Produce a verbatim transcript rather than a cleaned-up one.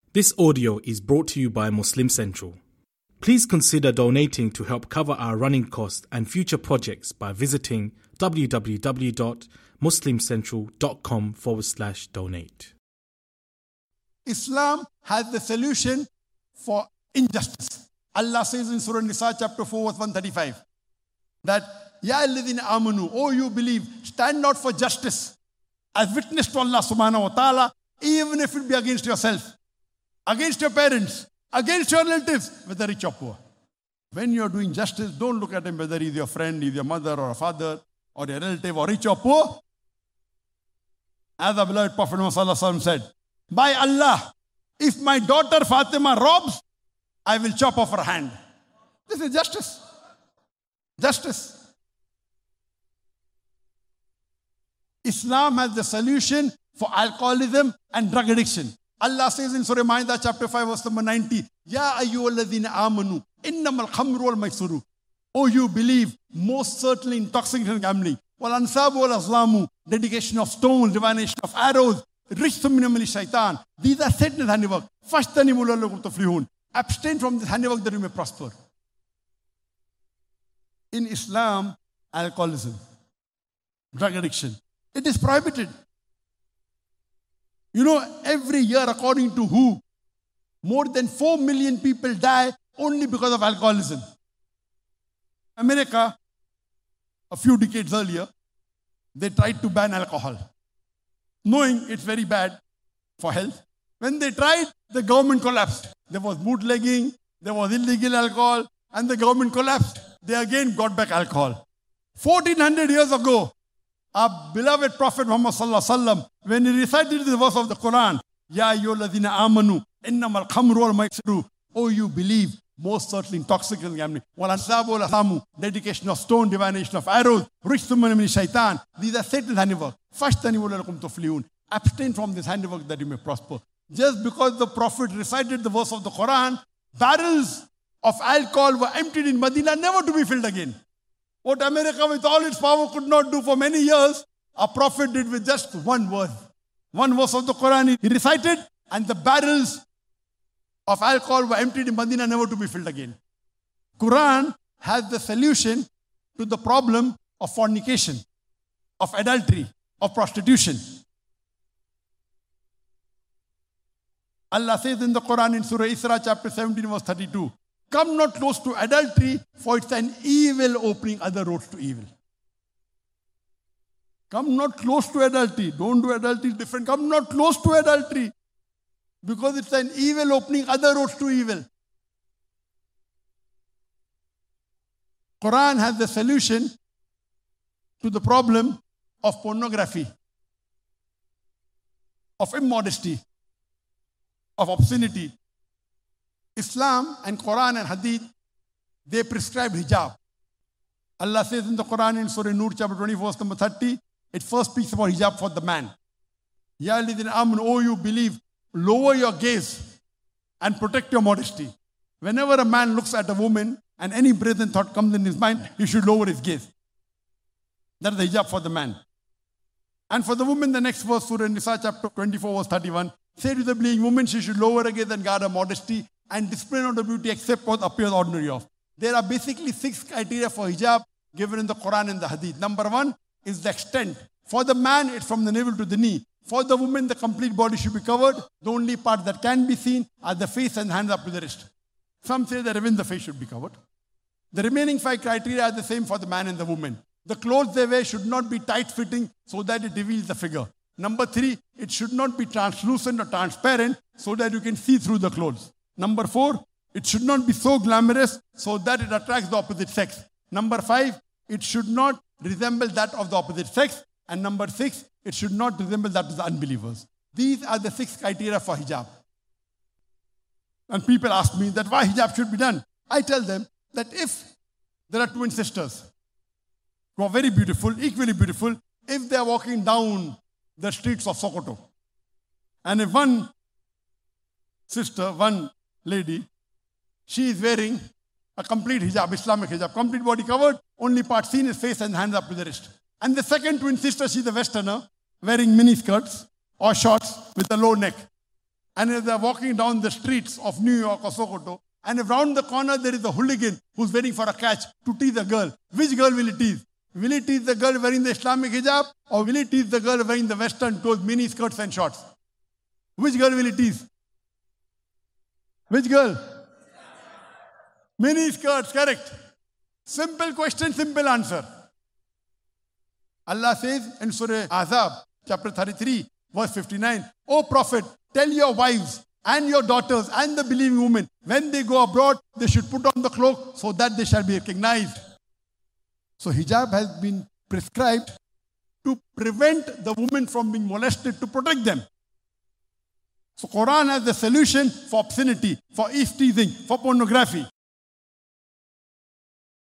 This audio is brought to you by Muslim Central. Please consider donating to help cover our running costs and future projects by visiting www.muslimcentral.com forward slash donate. Islam has the solution for injustice. Allah says in Surah Nisa chapter four verse one thirty-five that Ya alladhina amanu, oh you believe, stand out for justice as witness to Allah subhanahu wa ta'ala, even if it be against yourself, against your parents, against your relatives, whether rich or poor. When you are doing justice, don't look at him whether he's your friend, he's your mother or a father, or your relative, or rich or poor. As the beloved Prophet Muhammad said, by Allah, if my daughter Fatima robs, I will chop off her hand. This is justice. Justice. Islam has the solution for alcoholism and drug addiction. Allah says in Surah Ma'idah chapter five verse number ninety, Ya ayyuhalladhina amanu, innamal khamru wal maisuru. Oh you believe, most certainly intoxication gambling. Wal ansabu wal azlamu, dedication of stones, divination of arrows, rijthun min amali shaitan. These are Satan's handiwork. Fashtanibu la'allakum tuflihun. Abstain from this handiwork that you may prosper. In Islam, alcoholism, drug addiction, it is prohibited. You know, every year, according to W H O, more than four million people die only because of alcoholism. America, a few decades earlier, they tried to ban alcohol, knowing it's very bad for health. When they tried, the government collapsed. There was bootlegging, there was illegal alcohol, and the government collapsed. They again got back alcohol. fourteen hundred years ago, our beloved Prophet Muhammad sallallahu alaihi wasallam, when he recited the verse of the Quran, Ya ayyuhalladhina amanu, innamal khamru wal maisiru, oh you believe, most certainly intoxicating gambling. Wal ansabu wal azlamu, dedication of stone, divination of arrows, rijthun min amali shaitan. These are Satan's handiwork. Fashtanibu la'allakum tuflihun. Abstain from this handiwork that you may prosper. Just because the Prophet recited the verse of the Quran, barrels of alcohol were emptied in Medina, never to be filled again. What America with all its power could not do for many years, our Prophet did with just one verse. One verse of the Quran he recited, and the barrels of alcohol were emptied in Medina, never to be filled again. Quran has the solution to the problem of fornication, of adultery, of prostitution. Allah says in the Quran in Surah Isra chapter seventeen verse thirty-two, come not close to adultery, for it's an evil opening other roads to evil. Come not close to adultery. Don't do adultery different. Come not close to adultery, because it's an evil opening other roads to evil. Quran has the solution to the problem of pornography, of immodesty, of obscenity. Islam and Quran and Hadith, they prescribe hijab. Allah says in the Quran in Surah Nur chapter twenty-four, verse number thirty, it first speaks about hijab for the man. Ya alladhina amanu, oh you believe, lower your gaze and protect your modesty. Whenever a man looks at a woman and any brazen thought comes in his mind, he should lower his gaze. That is the hijab for the man. And for the woman, the next verse, Surah Nisa chapter twenty-four, verse thirty-one, say to the believing woman, she should lower her gaze and guard her modesty and display not the beauty except what appears ordinary of. There are basically six criteria for hijab given in the Quran and the Hadith. Number one is the extent. For the man, it's from the navel to the knee. For the woman, the complete body should be covered. The only part that can be seen are the face and hands up to the wrist. Some say that even the face should be covered. The remaining five criteria are the same for the man and the woman. The clothes they wear should not be tight-fitting so that it reveals the figure. Number three, it should not be translucent or transparent so that you can see through the clothes. Number four, it should not be so glamorous so that it attracts the opposite sex. Number five, it should not resemble that of the opposite sex. And number six, it should not resemble that of the unbelievers. These are the six criteria for hijab. And people ask me that why hijab should be done. I tell them that if there are twin sisters who are very beautiful, equally beautiful, if they are walking down the streets of Sokoto, and if one sister, one lady, she is wearing a complete hijab, Islamic hijab, complete body covered, only part seen is face and hands up to the wrist. And the second twin sister, she's a Westerner, wearing mini skirts or shorts with a low neck. and if they're walking down the streets of New York or Sokoto, and if round the corner there is a hooligan who's waiting for a catch to tease a girl, which girl will he tease? Will he tease the girl wearing the Islamic hijab, or will he tease the girl wearing the Western clothes, mini skirts and shorts? Which girl will he tease? Which girl? Mini skirts, correct. Simple question, simple answer. Allah says in Surah Ahzab, chapter thirty-three, verse fifty-nine, O Prophet, tell your wives and your daughters and the believing women, when they go abroad, they should put on the cloak so that they shall be recognized. So hijab has been prescribed to prevent the women from being molested, to protect them. So Quran has the solution for obscenity, for eavesdropping, for pornography.